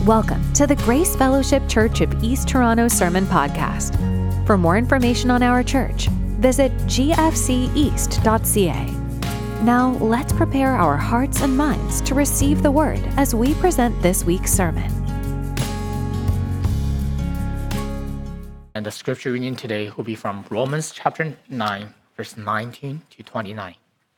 Welcome to the Grace Fellowship Church of East Toronto Sermon Podcast. For more information on our church, visit gfceast.ca. Now, let's prepare our hearts and minds to receive the Word as we present this week's sermon. And the scripture reading today will be from Romans chapter 9, verse 19 to 29.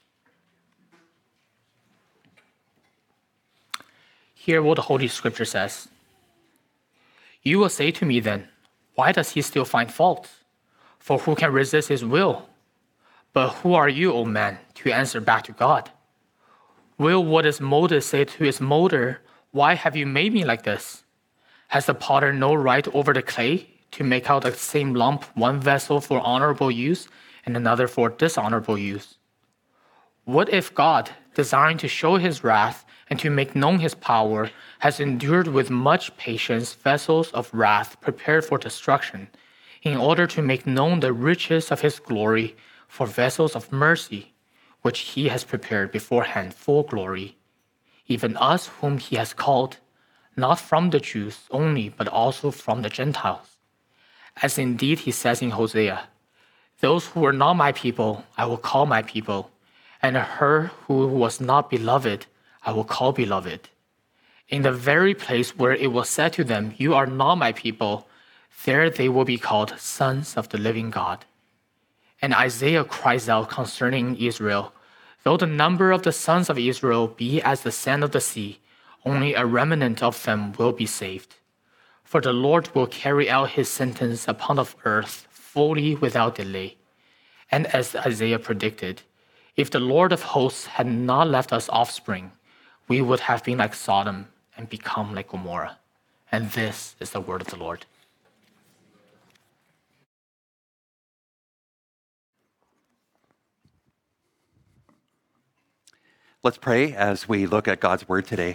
Hear what the Holy Scripture says. You will say to me then, why does he still find fault? For who can resist his will? But who are you, O man, to answer back to God? Will what is molded say to its molder, why have you made me like this? Has the potter no right over the clay to make out the same lump, one vessel for honorable use and another for dishonorable use? What if God, desiring to show his wrath and to make known his power, has endured with much patience vessels of wrath prepared for destruction, in order to make known the riches of his glory for vessels of mercy, which he has prepared beforehand for glory, even us whom he has called, not from the Jews only, but also from the Gentiles. As indeed he says in Hosea, those who were not my people, I will call my people, and her who was not beloved, I will call beloved. In the very place where it was said to them, you are not my people, there they will be called sons of the living God. And Isaiah cries out concerning Israel, though the number of the sons of Israel be as the sand of the sea, only a remnant of them will be saved. For the Lord will carry out his sentence upon the earth fully without delay. And as Isaiah predicted, if the Lord of hosts had not left us offspring, we would have been like Sodom and become like Gomorrah. And this is the word of the Lord. Let's pray as we look at God's word today.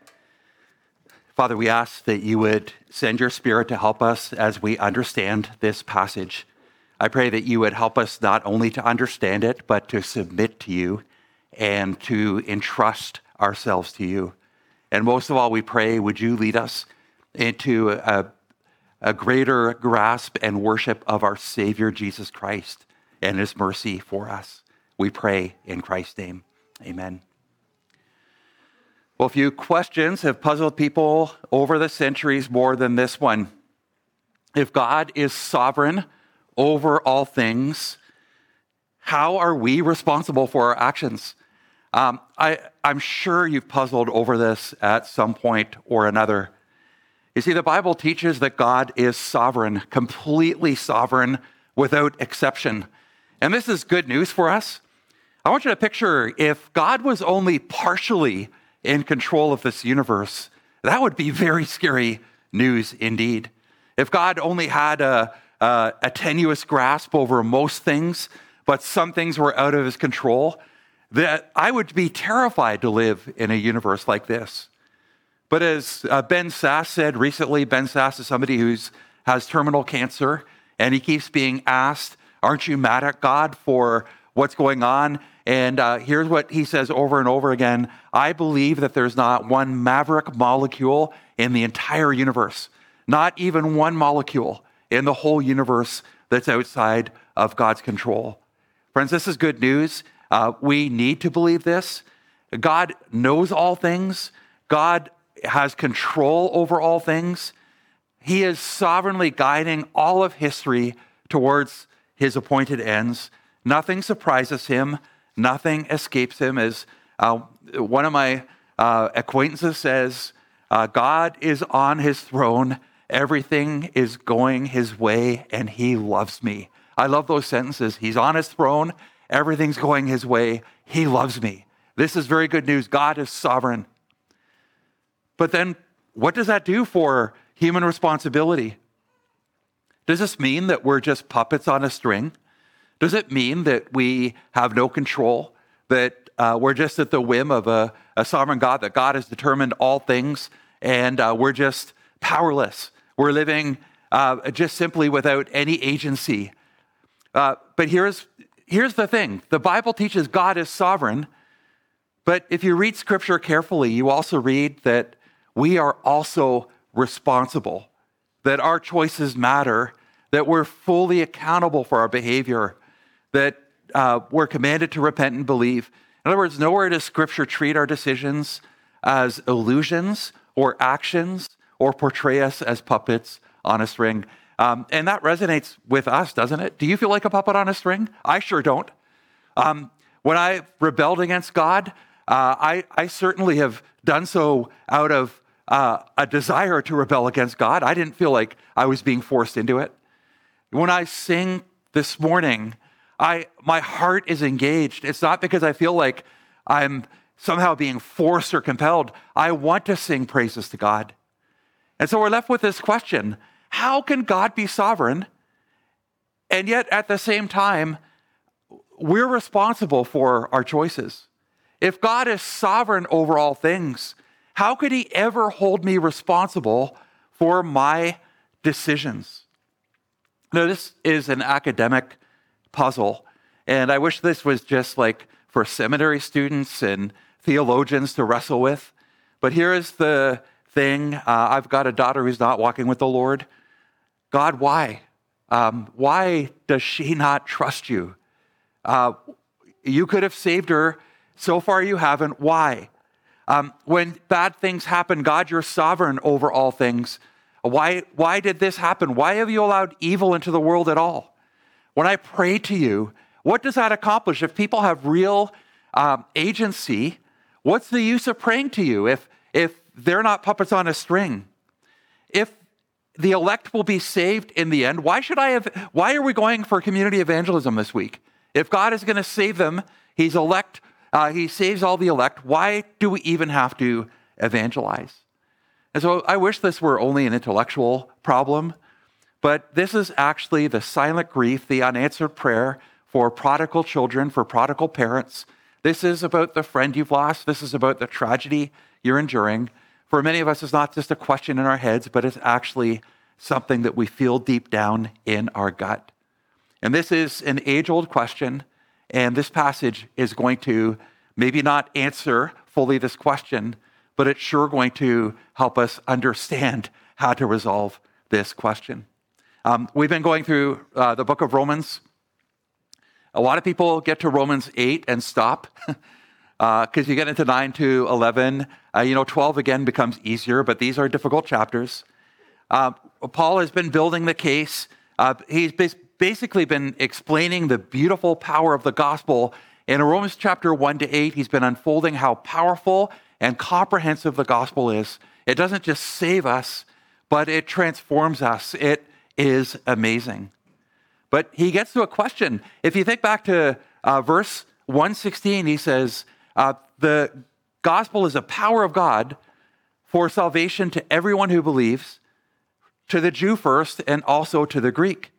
Father, we ask that you would send your Spirit to help us as we understand this passage. I pray that you would help us not only to understand it, but to submit to you and to entrust ourselves to you. And most of all, we pray, would you lead us into a greater grasp and worship of our Savior, Jesus Christ, and his mercy for us. We pray in Christ's name. Amen. Well, a few questions have puzzled people over the centuries more than this one. If God is sovereign over all things, how are we responsible for our actions? I'm sure you've puzzled over this at some point or another. You see, the Bible teaches that God is sovereign, completely sovereign, without exception. And this is good news for us. I want you to picture if God was only partially in control of this universe, that would be very scary news indeed. If God only had a tenuous grasp over most things, but some things were out of his control, that I would be terrified to live in a universe like this. But as Ben Sass said recently, Ben Sass is somebody who has terminal cancer, and he keeps being asked, aren't you mad at God for what's going on? And here's what he says over and over again. I believe that there's not one maverick molecule in the entire universe, not even one molecule in the whole universe that's outside of God's control. Friends, this is good news. We need to believe this. God knows all things. God has control over all things. He is sovereignly guiding all of history towards his appointed ends. Nothing surprises him. Nothing escapes him. As one of my acquaintances says, God is on his throne. Everything is going his way, and he loves me. I love those sentences. He's on his throne. Everything's going his way. He loves me. This is very good news. God is sovereign. But then what does that do for human responsibility? Does this mean that we're just puppets on a string? Does it mean that we have no control, that we're just at the whim of a sovereign God, that God has determined all things and we're just powerless? We're living just simply without any agency. But here's the thing. The Bible teaches God is sovereign, but if you read Scripture carefully, you also read that we are also responsible, that our choices matter, that we're fully accountable for our behavior, that we're commanded to repent and believe. In other words, nowhere does Scripture treat our decisions as illusions or actions or portray us as puppets on a string. And that resonates with us, doesn't it? Do you feel like a puppet on a string? I sure don't. When I rebelled against God, I certainly have done so out of a desire to rebel against God. I didn't feel like I was being forced into it. When I sing this morning, my heart is engaged. It's not because I feel like I'm somehow being forced or compelled. I want to sing praises to God. And so we're left with this question: how can God be sovereign? And yet at the same time, we're responsible for our choices. If God is sovereign over all things, how could he ever hold me responsible for my decisions? Now, this is an academic puzzle, and I wish this was just like for seminary students and theologians to wrestle with. But here is the thing. I've got a daughter who's not walking with the Lord. God, why? Why does she not trust you? You could have saved her. So far you haven't. Why? When bad things happen, God, you're sovereign over all things. Why did this happen? Why have you allowed evil into the world at all? When I pray to you, what does that accomplish? If people have real agency, what's the use of praying to you if they're not puppets on a string? If the elect will be saved in the end, why are we going for community evangelism this week? If God is going to save them, he's elect, he saves all the elect, why do we even have to evangelize? And so I wish this were only an intellectual problem, but this is actually the silent grief, the unanswered prayer for prodigal children, for prodigal parents. This is about the friend you've lost. This is about the tragedy you're enduring. For many of us, it's not just a question in our heads, but it's actually something that we feel deep down in our gut. And this is an age-old question, and this passage is going to maybe not answer fully this question, but it's sure going to help us understand how to resolve this question. We've been going through the book of Romans. A lot of people get to Romans 8 and stop because you get into 9 to 11. 12 again becomes easier, but these are difficult chapters. Paul has been building the case. He's basically been explaining the beautiful power of the gospel. In Romans chapter 1 to 8, he's been unfolding how powerful and comprehensive the gospel is. It doesn't just save us, but it transforms us. It is amazing. But he gets to a question. If you think back to verse 116, he says, the gospel is a power of God for salvation to everyone who believes, to the Jew first, and also to the Greek.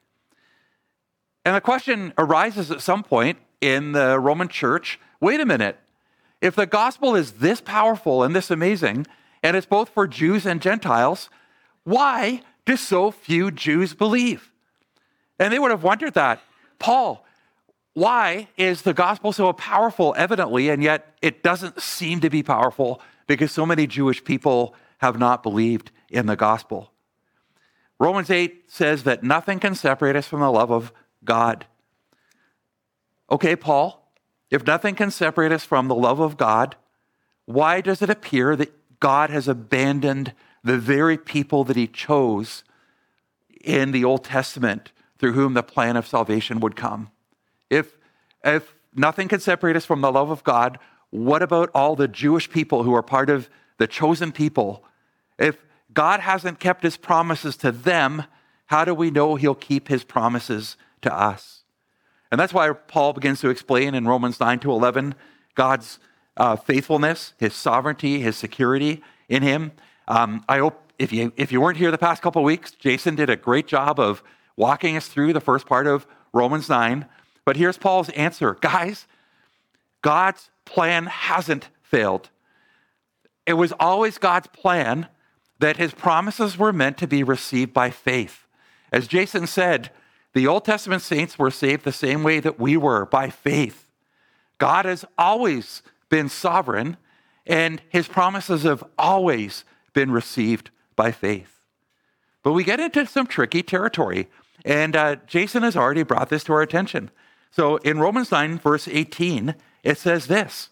And the question arises at some point in the Roman church, wait a minute, if the gospel is this powerful and this amazing, and it's both for Jews and Gentiles, why do so few Jews believe? And they would have wondered that. Paul, why is the gospel so powerful, evidently, and yet it doesn't seem to be powerful because so many Jewish people have not believed in the gospel? Romans 8 says that nothing can separate us from the love of God. Okay, Paul, if nothing can separate us from the love of God, why does it appear that God has abandoned the very people that he chose in the Old Testament through whom the plan of salvation would come? If nothing can separate us from the love of God, what about all the Jewish people who are part of the chosen people? If God hasn't kept his promises to them, how do we know he'll keep his promises to us? And that's why Paul begins to explain in Romans 9 to 11 God's faithfulness, his sovereignty, his security in him. I hope if you weren't here the past couple of weeks, Jason did a great job of walking us through the first part of Romans 9. But here's Paul's answer. Guys, God's plan hasn't failed. It was always God's plan that his promises were meant to be received by faith. As Jason said, the Old Testament saints were saved the same way that we were, by faith. God has always been sovereign, and his promises have always been received by faith. But we get into some tricky territory, and Jason has already brought this to our attention. So in Romans 9, verse 18, it says this: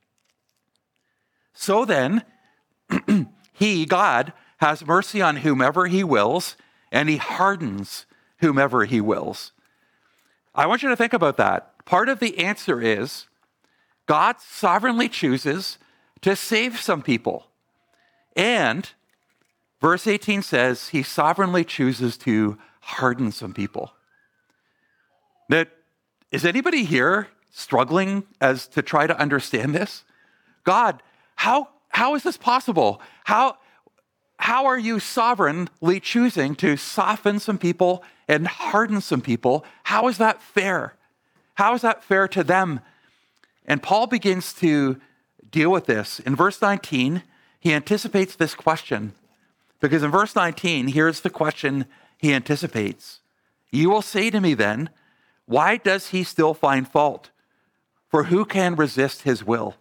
"So then, he, God, has mercy on whomever he wills, and he hardens whomever he wills." I want you to think about that. Part of the answer is God sovereignly chooses to save some people. And verse 18 says he sovereignly chooses to harden some people. Now, is anybody here struggling as to try to understand this? God, how is this possible? How are you sovereignly choosing to soften some people and harden some people? How is that fair? How is that fair to them? And Paul begins to deal with this. In verse 19, he anticipates this question. Because in verse 19, here's the question he anticipates. "You will say to me then, why does he still find fault? For who can resist his will?"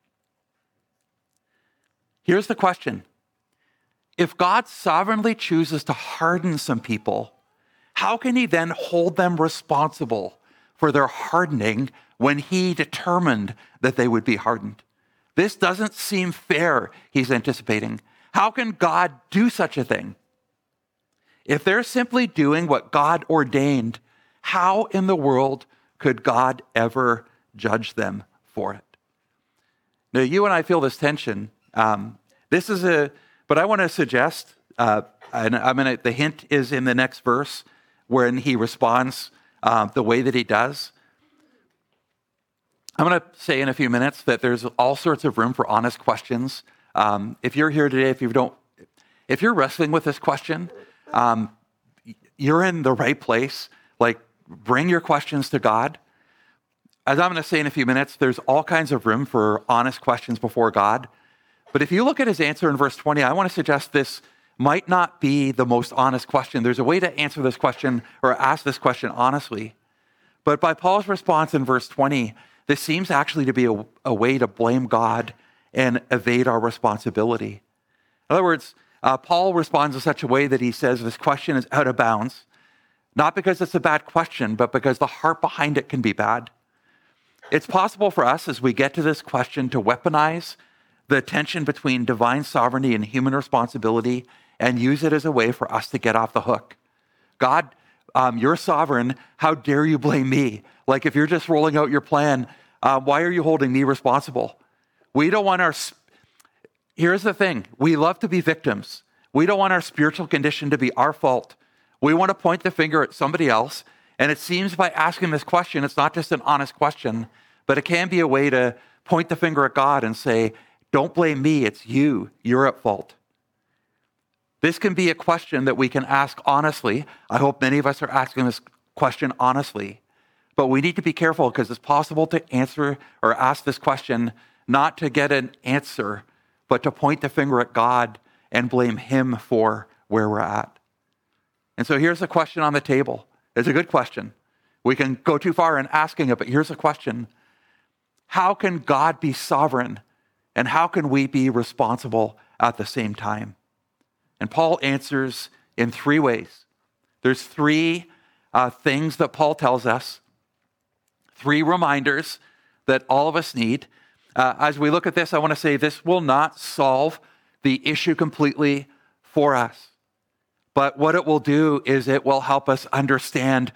Here's the question. If God sovereignly chooses to harden some people, how can he then hold them responsible for their hardening when he determined that they would be hardened? This doesn't seem fair, he's anticipating. How can God do such a thing? If they're simply doing what God ordained, how in the world could God ever judge them for it? Now, you and I feel this tension. But I want to suggest, the hint is in the next verse when he responds the way that he does. I'm going to say in a few minutes that there's all sorts of room for honest questions. If you're here today, if you're wrestling with this question, you're in the right place. Like, bring your questions to God. As I'm going to say in a few minutes, there's all kinds of room for honest questions before God. But if you look at his answer in verse 20, I want to suggest this might not be the most honest question. There's a way to answer this question or ask this question honestly. But by Paul's response in verse 20, this seems actually to be a way to blame God and evade our responsibility. In other words, Paul responds in such a way that he says this question is out of bounds, not because it's a bad question, but because the heart behind it can be bad. It's possible for us as we get to this question to weaponize the tension between divine sovereignty and human responsibility and use it as a way for us to get off the hook. God, you're sovereign. How dare you blame me? Like, if you're just rolling out your plan, why are you holding me responsible? We don't want here's the thing. We love to be victims. We don't want our spiritual condition to be our fault. We want to point the finger at somebody else. And it seems by asking this question, it's not just an honest question, but it can be a way to point the finger at God and say, don't blame me, it's you. You're at fault. This can be a question that we can ask honestly. I hope many of us are asking this question honestly. But we need to be careful because it's possible to answer or ask this question not to get an answer, but to point the finger at God and blame him for where we're at. And so here's a question on the table. It's a good question. We can go too far in asking it, but here's a question. How can God be sovereign? And how can we be responsible at the same time? And Paul answers in three ways. There's three things that Paul tells us, three reminders that all of us need. As we look at this, I want to say this will not solve the issue completely for us. But what it will do is it will help us understand.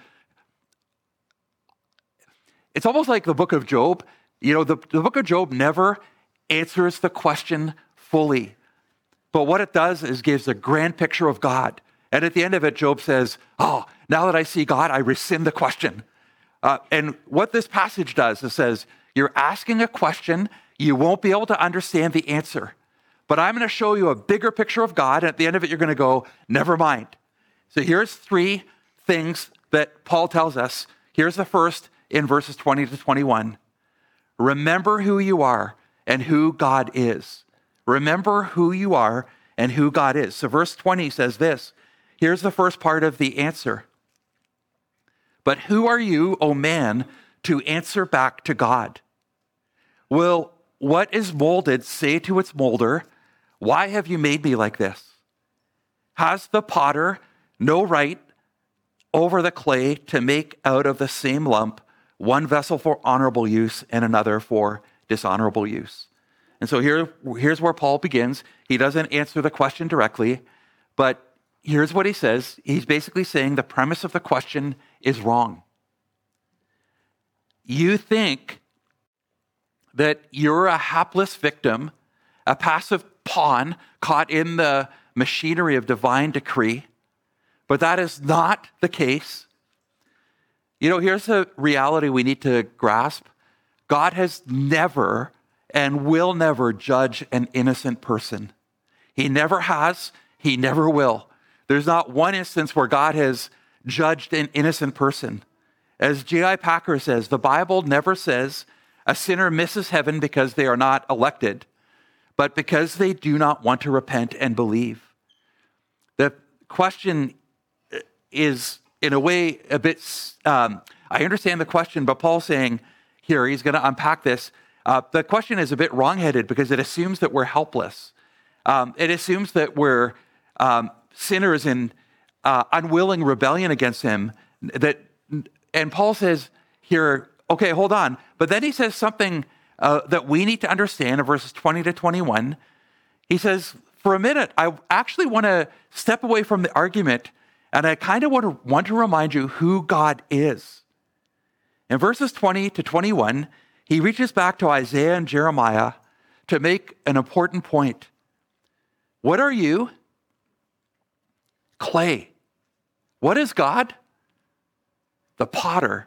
It's almost like the book of Job. You know, the book of Job never answers the question fully. But what it does is gives a grand picture of God. And at the end of it, Job says, oh, now that I see God, I rescind the question. And what this passage does is says, you're asking a question, you won't be able to understand the answer. But I'm going to show you a bigger picture of God. And at the end of it, you're going to go, never mind. So here's three things that Paul tells us. Here's the first in verses 20 to 21. Remember who you are and who God is. Remember who you are and who God is. So verse 20 says this. Here's the first part of the answer. But who are you, O man, to answer back to God? Will what is molded say to its molder, why have you made me like this? Has the potter no right over the clay to make out of the same lump one vessel for honorable use and another for dishonorable use? And so here's where Paul begins. He doesn't answer the question directly, but here's what he says. He's basically saying the premise of the question is wrong. You think that you're a hapless victim, a passive pawn caught in the machinery of divine decree, but that is not the case. Here's a reality we need to grasp. God has never and will never judge an innocent person. He never has, he never will. There's not one instance where God has judged an innocent person. As J.I. Packer says, the Bible never says a sinner misses heaven because they are not elected, but because they do not want to repent and believe. The question is, in a way, a bit, I understand the question, but Paul's saying here, he's going to unpack this. The question is a bit wrongheaded because it assumes that we're helpless. It assumes that we're sinners in unwilling rebellion against him. And Paul says here, okay, hold on. But then he says something that we need to understand in verses 20 to 21. He says, for a minute, I actually want to step away from the argument, and I kind of want to remind you who God is. In verses 20 to 21, he reaches back to Isaiah and Jeremiah to make an important point. What are you? Clay. What is God? The potter.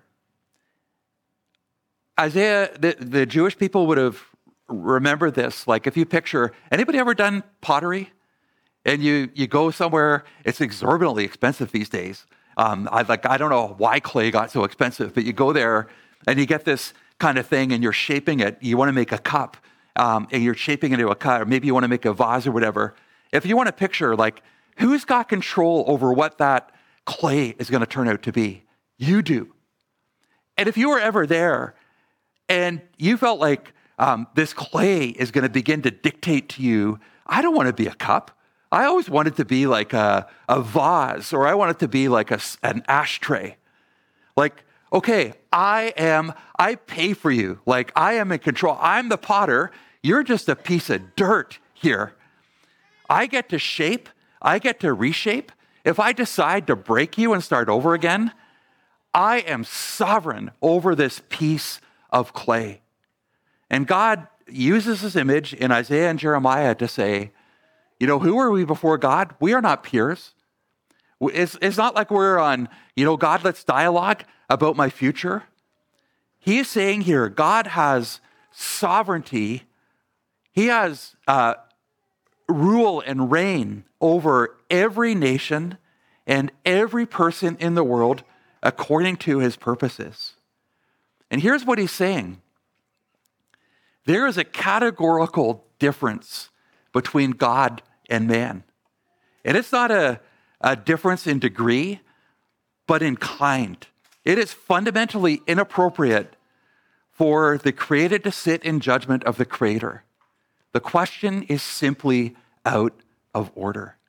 Isaiah, the Jewish people would have remembered this. Like if you picture, anybody ever done pottery? And you go somewhere, it's exorbitantly expensive these days. I don't know why clay got so expensive, but you go there and you get this kind of thing and you're shaping it. You want to make a cup and you're shaping it into a cup, or maybe you want to make a vase or whatever. If you want to picture, like, who's got control over what that clay is going to turn out to be? You do. And if you were ever there and you felt like this clay is going to begin to dictate to you, I don't want to be a cup. I always want it to be like a vase, or I want it to be like an ashtray. Like, okay, I pay for you. Like, I am in control. I'm the potter. You're just a piece of dirt here. I get to shape. I get to reshape. If I decide to break you and start over again, I am sovereign over this piece of clay. And God uses this image in Isaiah and Jeremiah to say, who are we before God? We are not peers. It's not like we're on, God, let's dialogue about my future. He is saying here, God has sovereignty. He has rule and reign over every nation and every person in the world according to his purposes. And here's what he's saying. There is a categorical difference between God and man. And it's not a difference in degree, but in kind. It is fundamentally inappropriate for the created to sit in judgment of the creator. The question is simply out of order.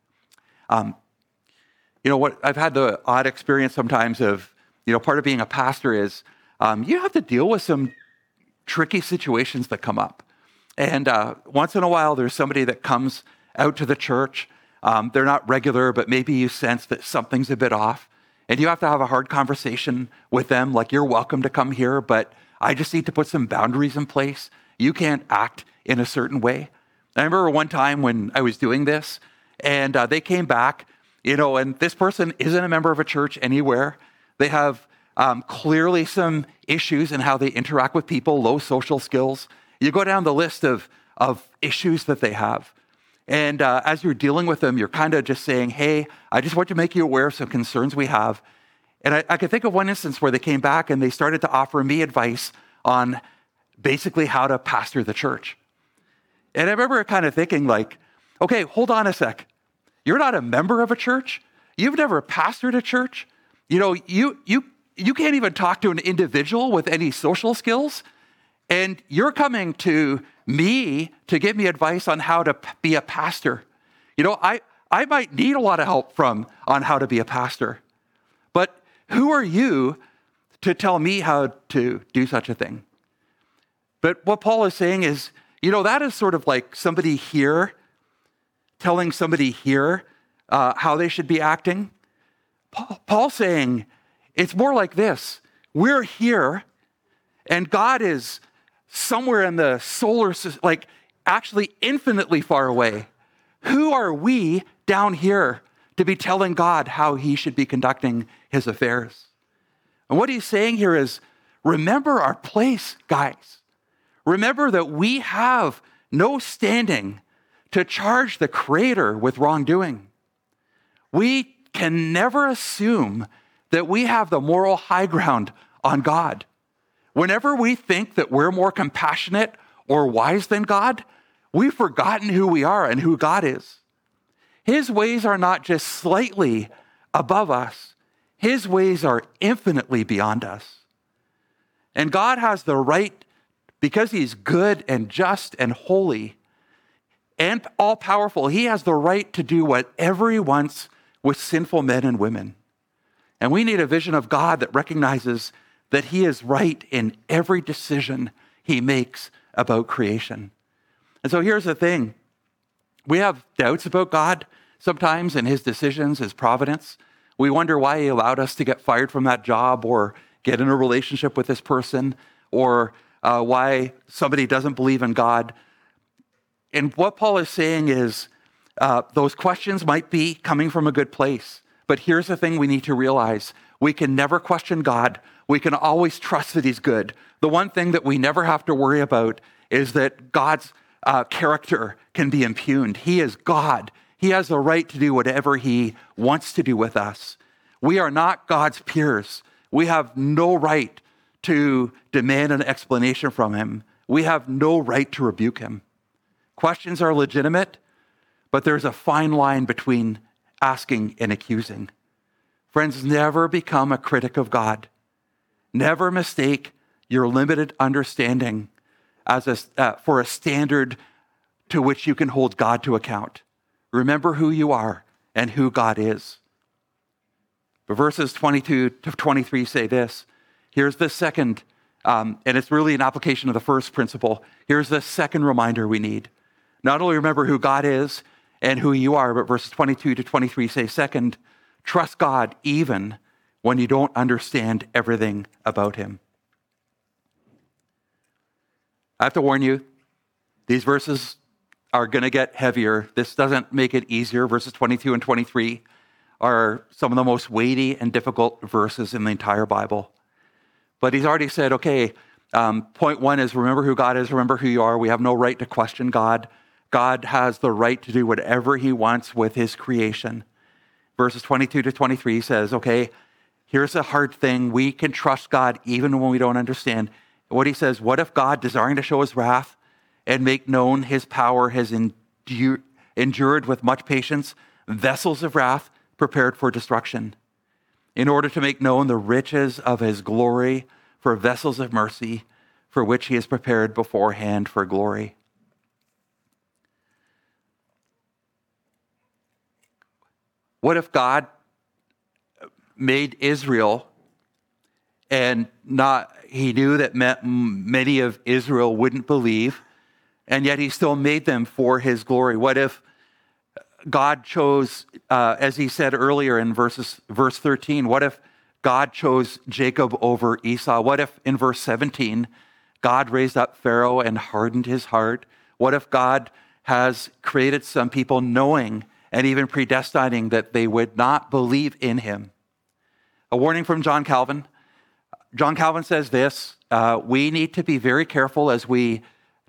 I've had the odd experience sometimes of, part of being a pastor is you have to deal with some tricky situations that come up. And once in a while, there's somebody that comes out to the church. They're not regular, but maybe you sense that something's a bit off. And you have to have a hard conversation with them, like, you're welcome to come here, but I just need to put some boundaries in place. You can't act in a certain way. I remember one time when I was doing this, and they came back, and this person isn't a member of a church anywhere. They have clearly some issues in how they interact with people, low social skills. You go down the list of issues that they have. And as you're dealing with them, you're kind of just saying, hey, I just want to make you aware of some concerns we have. And I could think of one instance where they came back and they started to offer me advice on basically how to pastor the church. And I remember kind of thinking like, okay, hold on a sec. You're not a member of a church. You've never pastored a church. You can't even talk to an individual with any social skills. And you're coming to me to give me advice on how to be a pastor. I might need a lot of help on how to be a pastor. But who are you to tell me how to do such a thing? But what Paul is saying is, that is sort of like somebody here telling somebody here how they should be acting. Paul's saying it's more like this. We're here, and God is somewhere in the solar system, like actually infinitely far away. Who are we down here to be telling God how he should be conducting his affairs? And what he's saying here is, remember our place, guys. Remember that we have no standing to charge the Creator with wrongdoing. We can never assume that we have the moral high ground on God. Whenever we think that we're more compassionate or wise than God, we've forgotten who we are and who God is. His ways are not just slightly above us. His ways are infinitely beyond us. And God has the right, because he's good and just and holy and all-powerful, he has the right to do whatever he wants with sinful men and women. And we need a vision of God that recognizes that he is right in every decision he makes about creation. And so here's the thing. We have doubts about God sometimes and his decisions, his providence. We wonder why he allowed us to get fired from that job or get in a relationship with this person, or why somebody doesn't believe in God. And what Paul is saying is those questions might be coming from a good place. But here's the thing we need to realize. We can never question God. We can always trust that he's good. The one thing that we never have to worry about is that God's character can be impugned. He is God. He has the right to do whatever he wants to do with us. We are not God's peers. We have no right to demand an explanation from him. We have no right to rebuke him. Questions are legitimate, but there's a fine line between asking and accusing. Friends, never become a critic of God. Never mistake your limited understanding for a standard to which you can hold God to account. Remember who you are and who God is. But verses 22 to 23 say this. Here's the second, and it's really an application of the first principle. Here's the second reminder we need. Not only remember who God is and who you are, but verses 22 to 23 say, second, trust God even when you don't understand everything about him. I have to warn you, these verses are going to get heavier. This doesn't make it easier. Verses 22 and 23 are some of the most weighty and difficult verses in the entire Bible. But he's already said, okay, point one is remember who God is, remember who you are. We have no right to question God. God has the right to do whatever he wants with his creation. Verses 22 to 23 says, okay, here's a hard thing. We can trust God even when we don't understand. What he says, what if God, desiring to show his wrath and make known his power, has endured with much patience vessels of wrath prepared for destruction, in order to make known the riches of his glory for vessels of mercy, for which he is prepared beforehand for glory. What if God made Israel and he knew that many of Israel wouldn't believe, and yet he still made them for his glory? What if God chose, as he said earlier in verse 13, what if God chose Jacob over Esau? What if in verse 17, God raised up Pharaoh and hardened his heart? What if God has created some people knowing and even predestining that they would not believe in him? A warning from John Calvin. John Calvin says this, we need to be very careful as we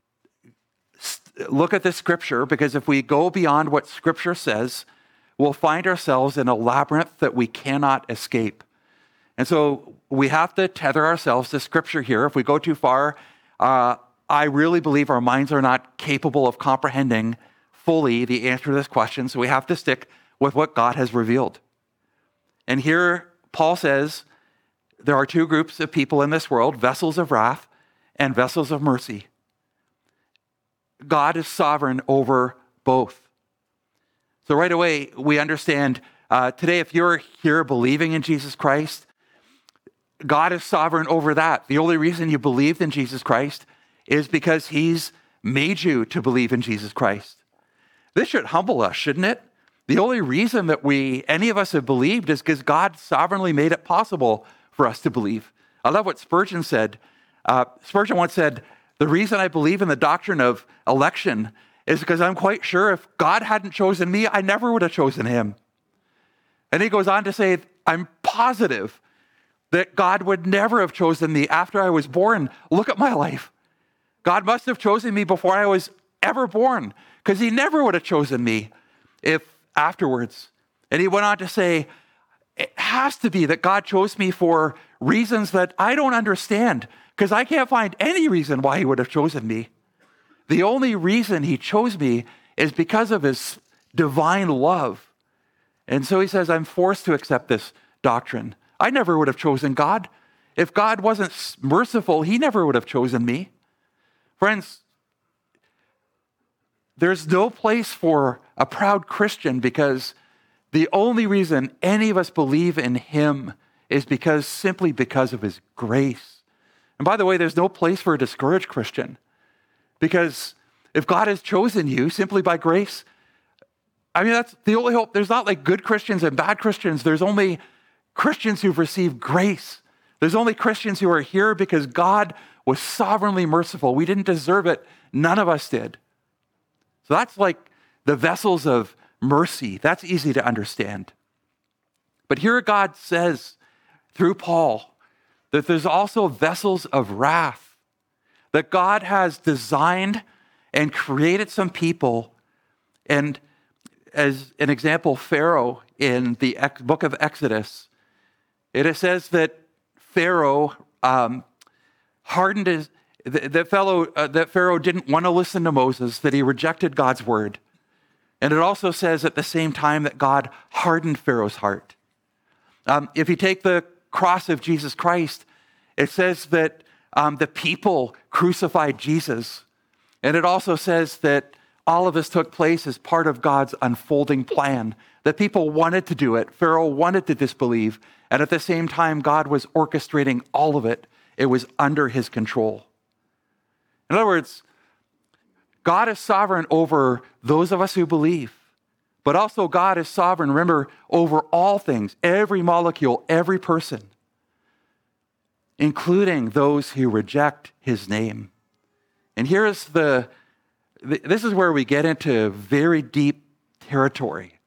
look at this scripture, because if we go beyond what scripture says, we'll find ourselves in a labyrinth that we cannot escape. And so we have to tether ourselves to scripture here. If we go too far, I really believe our minds are not capable of comprehending fully the answer to this question. So we have to stick with what God has revealed. And here Paul says there are two groups of people in this world, vessels of wrath and vessels of mercy. God is sovereign over both. So right away, we understand today, if you're here believing in Jesus Christ, God is sovereign over that. The only reason you believed in Jesus Christ is because he's made you to believe in Jesus Christ. This should humble us, shouldn't it? The only reason that any of us have believed is because God sovereignly made it possible for us to believe. I love what Spurgeon said. Spurgeon once said, the reason I believe in the doctrine of election is because I'm quite sure if God hadn't chosen me, I never would have chosen him. And he goes on to say, I'm positive that God would never have chosen me after I was born. Look at my life. God must have chosen me before I was ever born, because he never would have chosen me if afterwards. And he went on to say, it has to be that God chose me for reasons that I don't understand, because I can't find any reason why he would have chosen me. The only reason he chose me is because of his divine love. And so he says, I'm forced to accept this doctrine. I never would have chosen God. If God wasn't merciful, he never would have chosen me. Friends, there's no place for a proud Christian, because the only reason any of us believe in him is simply because of his grace. And by the way, there's no place for a discouraged Christian, because if God has chosen you simply by grace, that's the only hope. There's not like good Christians and bad Christians. There's only Christians who've received grace. There's only Christians who are here because God was sovereignly merciful. We didn't deserve it. None of us did. So that's like the vessels of mercy. That's easy to understand. But here God says through Paul that there's also vessels of wrath, that God has designed and created some people. And as an example, Pharaoh in the book of Exodus, it says that Pharaoh hardened that Pharaoh didn't want to listen to Moses, that he rejected God's word. And it also says at the same time that God hardened Pharaoh's heart. If you take the cross of Jesus Christ, it says that the people crucified Jesus. And it also says that all of this took place as part of God's unfolding plan. The people wanted to do it. Pharaoh wanted to disbelieve. And at the same time, God was orchestrating all of it. It was under his control. In other words, God is sovereign over those of us who believe, but also God is sovereign, remember, over all things, every molecule, every person, including those who reject his name. And this is where we get into very deep territory.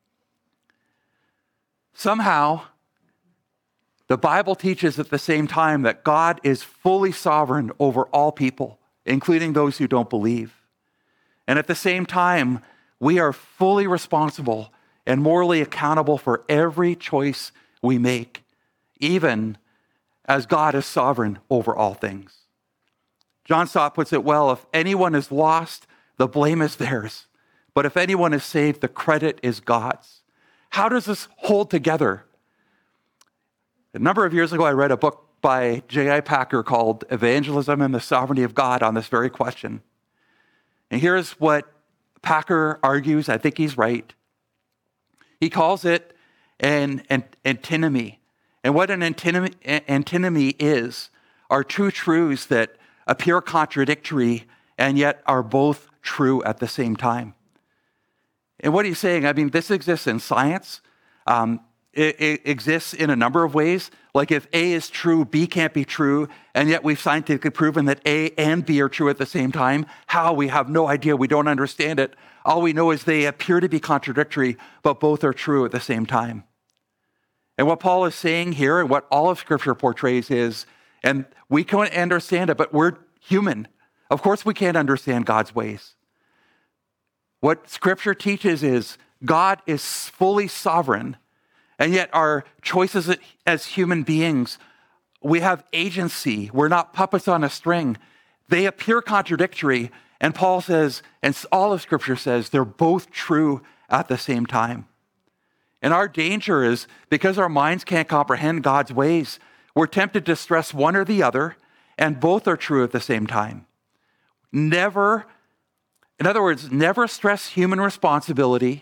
Somehow, the Bible teaches at the same time that God is fully sovereign over all people, including those who don't believe. And at the same time, we are fully responsible and morally accountable for every choice we make, even as God is sovereign over all things. John Stott puts it well, if anyone is lost, the blame is theirs. But if anyone is saved, the credit is God's. How does this hold together? A number of years ago, I read a book by J.I. Packer called Evangelism and the Sovereignty of God on this very question. And here's what Packer argues. I think he's right. He calls it an antinomy. And what an antinomy is are two truths that appear contradictory and yet are both true at the same time. And what he's saying, this exists in science. It exists in a number of ways. Like if A is true, B can't be true, and yet we've scientifically proven that A and B are true at the same time. How? We have no idea. We don't understand it. All we know is they appear to be contradictory, but both are true at the same time. And what Paul is saying here, and what all of Scripture portrays is, and we can't understand it, but we're human. Of course we can't understand God's ways. What Scripture teaches is God is fully sovereign, and yet our choices as human beings, we have agency. We're not puppets on a string. They appear contradictory, and Paul says, and all of Scripture says, they're both true at the same time. And our danger is, because our minds can't comprehend God's ways, we're tempted to stress one or the other, and both are true at the same time. Never stress human responsibility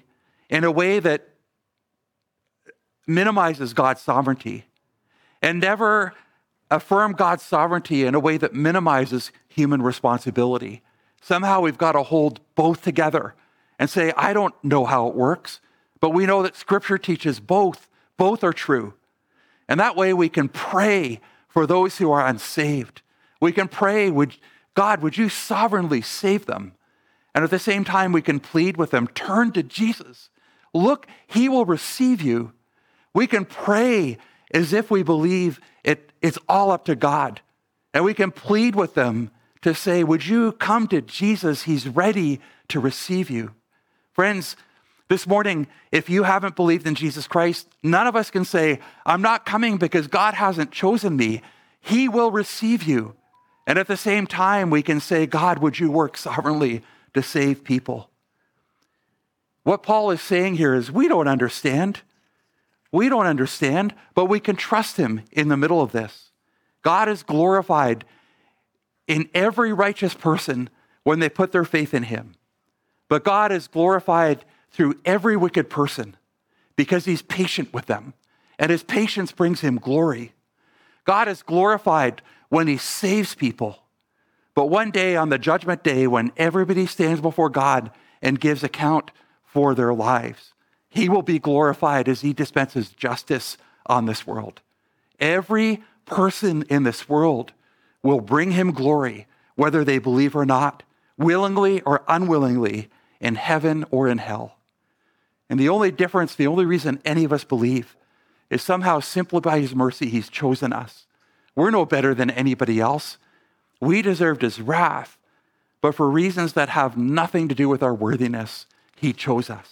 in a way that minimizes God's sovereignty, and never affirm God's sovereignty in a way that minimizes human responsibility. Somehow we've got to hold both together and say, I don't know how it works, but we know that Scripture teaches both. Both are true. And that way we can pray for those who are unsaved. We can pray, God, would you sovereignly save them? And at the same time, we can plead with them, turn to Jesus. Look, he will receive you. We can pray as if we believe it's all up to God. And we can plead with them to say, would you come to Jesus? He's ready to receive you. Friends, this morning, if you haven't believed in Jesus Christ, none of us can say, I'm not coming because God hasn't chosen me. He will receive you. And at the same time, we can say, God, would you work sovereignly to save people? What Paul is saying here is we don't understand. We don't understand, but we can trust him in the middle of this. God is glorified in every righteous person when they put their faith in him. But God is glorified through every wicked person because he's patient with them, and his patience brings him glory. God is glorified when he saves people. But one day on the judgment day, when everybody stands before God and gives account for their lives, he will be glorified as he dispenses justice on this world. Every person in this world will bring him glory, whether they believe or not, willingly or unwillingly, in heaven or in hell. And the only difference, the only reason any of us believe is somehow simply by his mercy, he's chosen us. We're no better than anybody else. We deserved his wrath, but for reasons that have nothing to do with our worthiness, he chose us.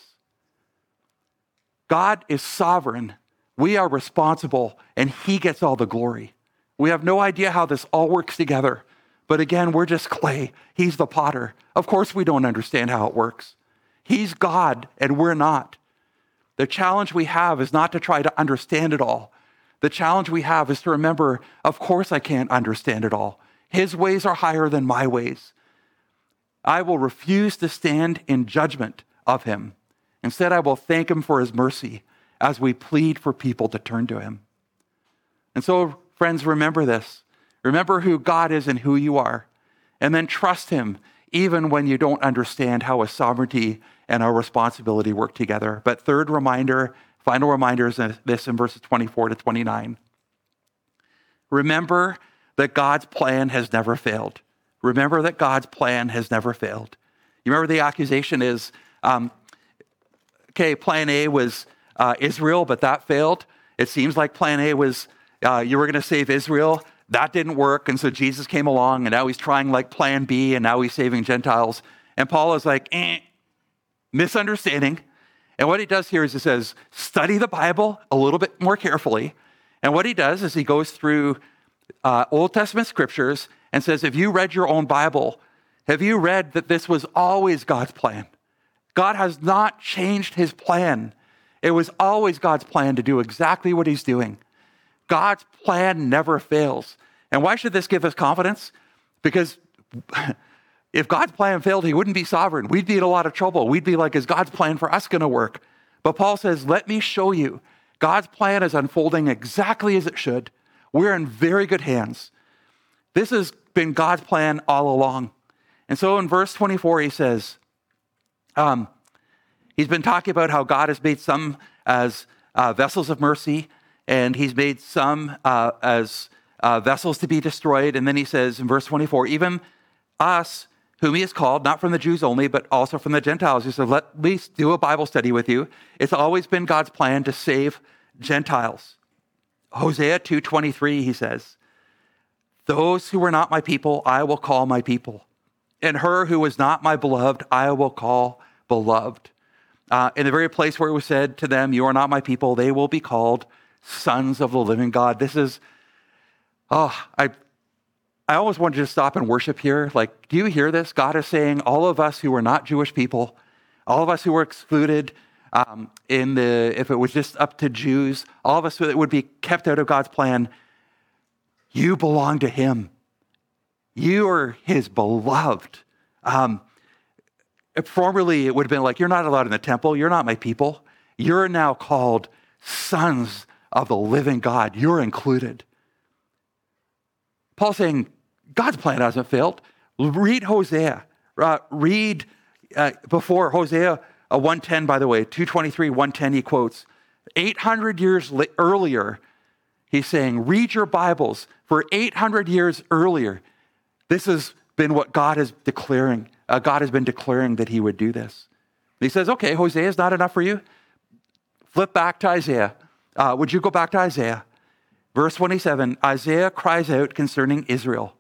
God is sovereign. We are responsible, and he gets all the glory. We have no idea how this all works together. But again, we're just clay. He's the potter. Of course, we don't understand how it works. He's God, and we're not. The challenge we have is not to try to understand it all. The challenge we have is to remember, of course I can't understand it all. His ways are higher than my ways. I will refuse to stand in judgment of him. Instead, I will thank him for his mercy as we plead for people to turn to him. And so, friends, remember this. Remember who God is and who you are. And then trust him even when you don't understand how his sovereignty and our responsibility work together. But third reminder, final reminder is this in verses 24 to 29. Remember that God's plan has never failed. Remember that God's plan has never failed. You remember the accusation is, plan A was Israel, but that failed. It seems like plan A was you were going to save Israel. That didn't work. And so Jesus came along, and now he's trying like plan B, and now he's saving Gentiles. And Paul is like, misunderstanding. And what he does here is he says, study the Bible a little bit more carefully. And what he does is he goes through Old Testament scriptures and says, have you read your own Bible? Have you read that this was always God's plan? God has not changed his plan. It was always God's plan to do exactly what he's doing. God's plan never fails. And why should this give us confidence? Because if God's plan failed, he wouldn't be sovereign. We'd be in a lot of trouble. We'd be like, is God's plan for us going to work? But Paul says, let me show you. God's plan is unfolding exactly as it should. We're in very good hands. This has been God's plan all along. And so in verse 24, he says, he's been talking about how God has made some as vessels of mercy, and he's made some as vessels to be destroyed. And then he says in verse 24, even us, whom he has called, not from the Jews only, but also from the Gentiles. He said, let me do a Bible study with you. It's always been God's plan to save Gentiles. Hosea 2:23, he says, those who were not my people, I will call my people. And her who was not my beloved, I will call beloved. In the very place where it was said to them, you are not my people, they will be called sons of the living God. This is, I always wanted to stop and worship here. Like, do you hear this? God is saying all of us who are not Jewish people, all of us who were excluded if it was just up to Jews, all of us that would be kept out of God's plan, you belong to him. You are his beloved. Formerly, it would have been like, you're not allowed in the temple. You're not my people. You're now called sons of the living God. You're included. Paul's saying God's plan hasn't failed. Read Hosea. Read before Hosea 1:10, by the way, 2:23, 1:10 he quotes. 800 years earlier, he's saying, read your Bibles. For 800 years earlier, this has been what God is declaring. God has been declaring that he would do this. And he says, okay, Hosea is not enough for you. Flip back to Isaiah. Would you go back to Isaiah? Verse 27, Isaiah cries out concerning Israel.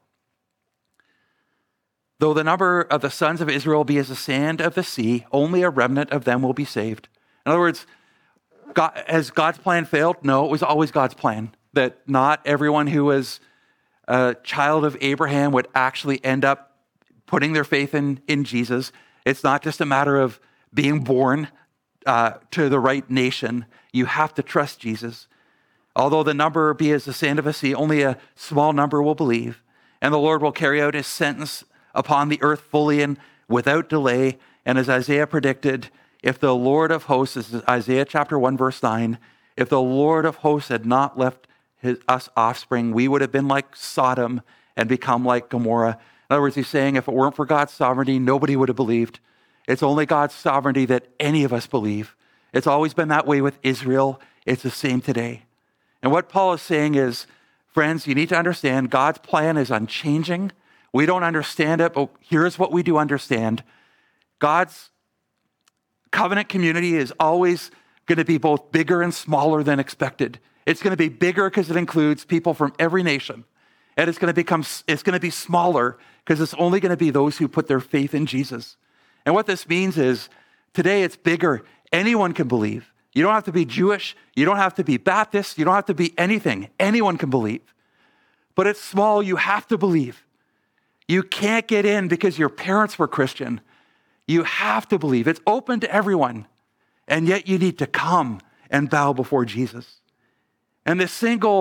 Though the number of the sons of Israel be as the sand of the sea, only a remnant of them will be saved. In other words, has God's plan failed? No, it was always God's plan that not everyone who was a child of Abraham would actually end up putting their faith in Jesus. It's not just a matter of being born to the right nation. You have to trust Jesus. Although the number be as the sand of the sea, only a small number will believe. And the Lord will carry out his sentence upon the earth fully and without delay. And as Isaiah predicted, if the Lord of hosts, this is Isaiah chapter 1, verse 9, if the Lord of hosts had not left us offspring, we would have been like Sodom and become like Gomorrah. In other words, he's saying if it weren't for God's sovereignty, nobody would have believed. It's only God's sovereignty that any of us believe. It's always been that way with Israel. It's the same today. And what Paul is saying is, friends, you need to understand God's plan is unchanging. We don't understand it, but here's what we do understand. God's covenant community is always going to be both bigger and smaller than expected. It's going to be bigger because it includes people from every nation. And it's going to be smaller because it's only going to be those who put their faith in Jesus. And what this means is today it's bigger. Anyone can believe. You don't have to be Jewish. You don't have to be Baptist. You don't have to be anything. Anyone can believe. But it's small. You have to believe. You can't get in because your parents were Christian. You have to believe. It's open to everyone. And yet you need to come and bow before Jesus. And this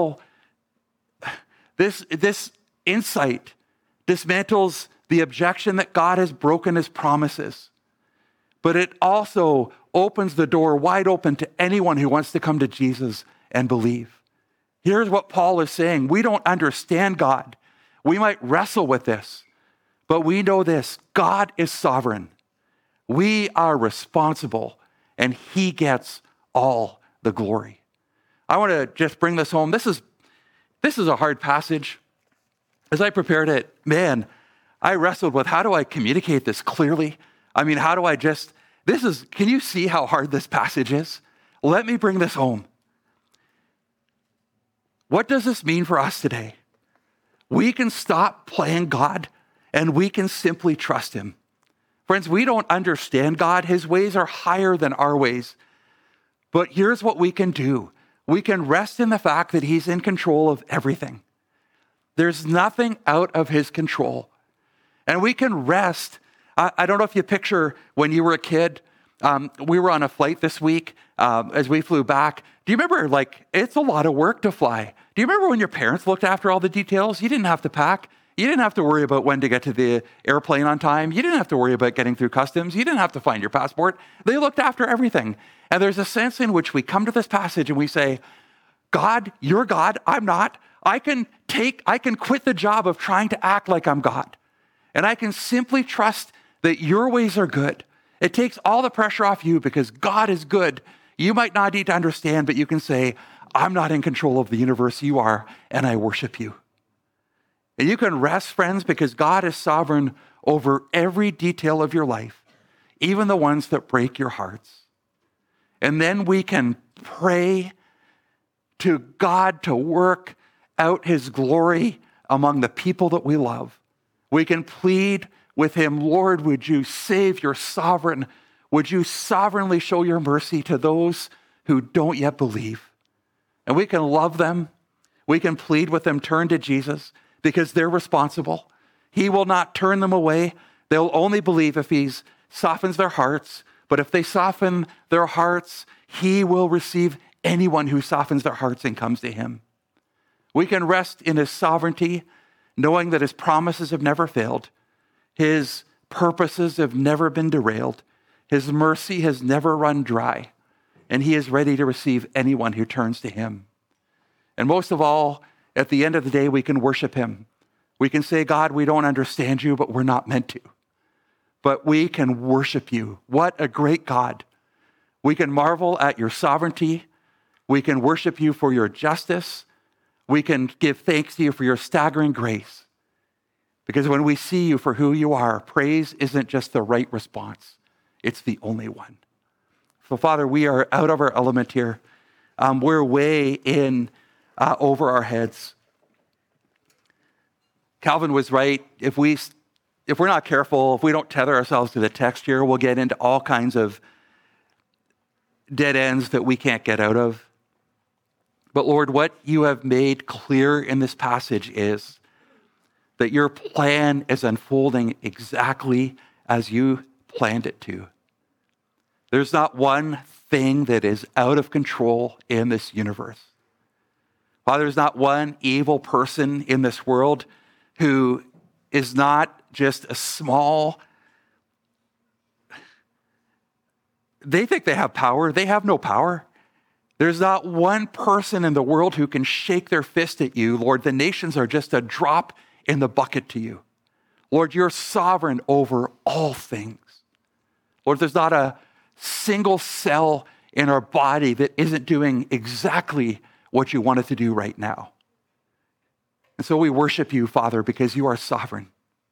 insight dismantles the objection that God has broken his promises. But it also opens the door wide open to anyone who wants to come to Jesus and believe. Here's what Paul is saying. We don't understand God. We might wrestle with this, but we know this. God is sovereign. We are responsible, and he gets all the glory. I want to just bring this home. This is a hard passage. As I prepared it, man, I wrestled with how do I communicate this clearly? I mean, how do I can you see how hard this passage is? Let me bring this home. What does this mean for us today? We can stop playing God and we can simply trust him. Friends, we don't understand God. His ways are higher than our ways. But here's what we can do. We can rest in the fact that he's in control of everything. There's nothing out of his control. And we can rest. I don't know if you picture when you were a kid, we were on a flight this week as we flew back. Do you remember, it's a lot of work to fly. Do you remember when your parents looked after all the details? You didn't have to pack. You didn't have to worry about when to get to the airplane on time. You didn't have to worry about getting through customs. You didn't have to find your passport. They looked after everything. And there's a sense in which we come to this passage and we say, God, you're God, I'm not. I can quit the job of trying to act like I'm God. And I can simply trust that your ways are good. It takes all the pressure off you because God is good. You might not need to understand, but you can say, I'm not in control of the universe, you are, and I worship you. And you can rest, friends, because God is sovereign over every detail of your life, even the ones that break your hearts. And then we can pray to God to work out his glory among the people that we love. We can plead with him, Lord, would you save your sovereign? Would you sovereignly show your mercy to those who don't yet believe? And we can love them. We can plead with them, turn to Jesus, because they're responsible. He will not turn them away. They'll only believe if he softens their hearts. But if they soften their hearts, he will receive anyone who softens their hearts and comes to him. We can rest in his sovereignty, knowing that his promises have never failed. His purposes have never been derailed. His mercy has never run dry, and he is ready to receive anyone who turns to him. And most of all, at the end of the day, we can worship him. We can say, God, we don't understand you, but we're not meant to. But we can worship you. What a great God. We can marvel at your sovereignty. We can worship you for your justice. We can give thanks to you for your staggering grace. Because when we see you for who you are, praise isn't just the right response. It's the only one. So, Father, we are out of our element here. We're way in over our heads. Calvin was right. If we're not careful, if we don't tether ourselves to the text here, we'll get into all kinds of dead ends that we can't get out of. But Lord, what you have made clear in this passage is that your plan is unfolding exactly as you planned it to. There's not one thing that is out of control in this universe. Father, there's not one evil person in this world who is not just a small. They think they have power. They have no power. There's not one person in the world who can shake their fist at you. Lord, the nations are just a drop in the bucket to you. Lord, you're sovereign over all things. Lord, there's not a single cell in our body that isn't doing exactly what you want it to do right now. And so we worship you, Father, because you are sovereign.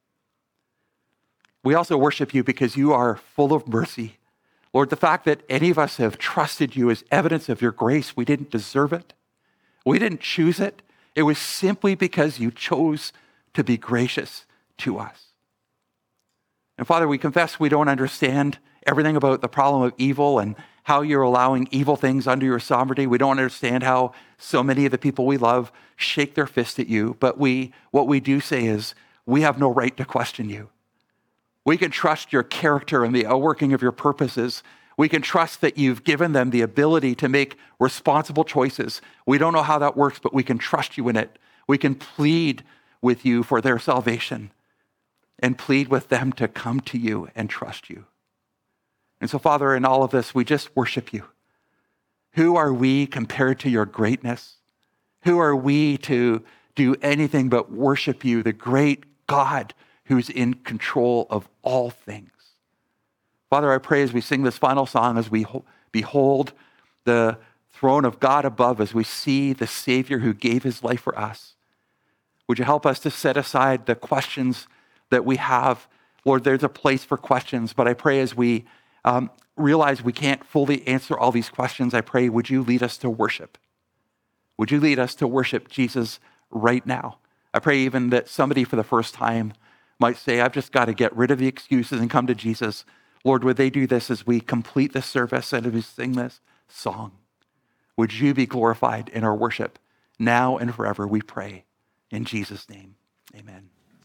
We also worship you because you are full of mercy. Lord, the fact that any of us have trusted you is evidence of your grace. We didn't deserve it. We didn't choose it. It was simply because you chose to be gracious to us. And Father, we confess we don't understand everything about the problem of evil and how you're allowing evil things under your sovereignty. We don't understand how so many of the people we love shake their fist at you. But what we do say is we have no right to question you. We can trust your character and the outworking of your purposes. We can trust that you've given them the ability to make responsible choices. We don't know how that works, but we can trust you in it. We can plead with you for their salvation and plead with them to come to you and trust you. And so, Father, in all of this, we just worship you. Who are we compared to your greatness? Who are we to do anything but worship you, the great God who's in control of all things? Father, I pray as we sing this final song, as we behold the throne of God above, as we see the Savior who gave his life for us, would you help us to set aside the questions that we have? Lord, there's a place for questions, but I pray as we realize we can't fully answer all these questions, I pray, would you lead us to worship? Would you lead us to worship Jesus right now? I pray even that somebody for the first time might say, I've just got to get rid of the excuses and come to Jesus. Lord, would they do this as we complete this service and as we sing this song? Would you be glorified in our worship now and forever, we pray. In Jesus' name, amen.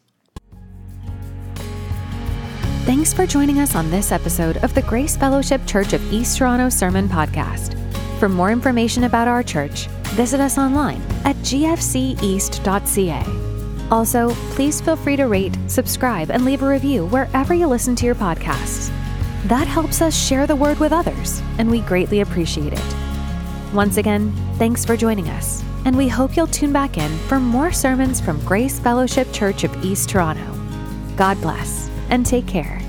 Thanks for joining us on this episode of the Grace Fellowship Church of East Toronto Sermon Podcast. For more information about our church, visit us online at gfceast.ca. Also, please feel free to rate, subscribe, and leave a review wherever you listen to your podcasts. That helps us share the word with others, and we greatly appreciate it. Once again, thanks for joining us, and we hope you'll tune back in for more sermons from Grace Fellowship Church of East Toronto. God bless, and take care.